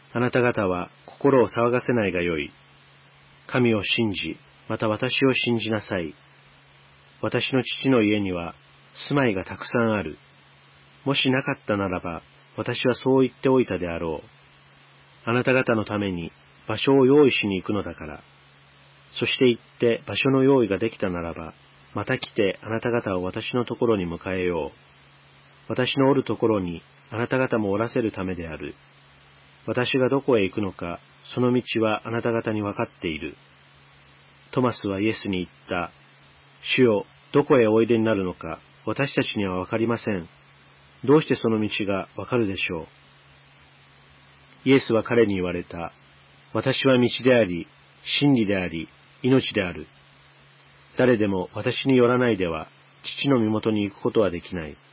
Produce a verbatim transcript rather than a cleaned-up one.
あなた方は心を騒がせないがよい。神を信じ、また私を信じなさい。私の父の家には住まいがたくさんある。もしなかったならば、私はそう言っておいたであろう。あなた方のために場所を用意しに行くのだから。そして行って場所の用意ができたならば、また来てあなた方を私のところに迎えよう。私のおるところにあなた方もおらせるためである。私がどこへ行くのか、その道はあなた方に分かっている。トマスはイエスに言った。主よ、どこへおいでになるのか、私たちには分かりません。どうしてその道が分かるでしょう。イエスは彼に言われた。私は道であり、真理であり、命である。誰でも私によらないでは、父の身元に行くことはできない。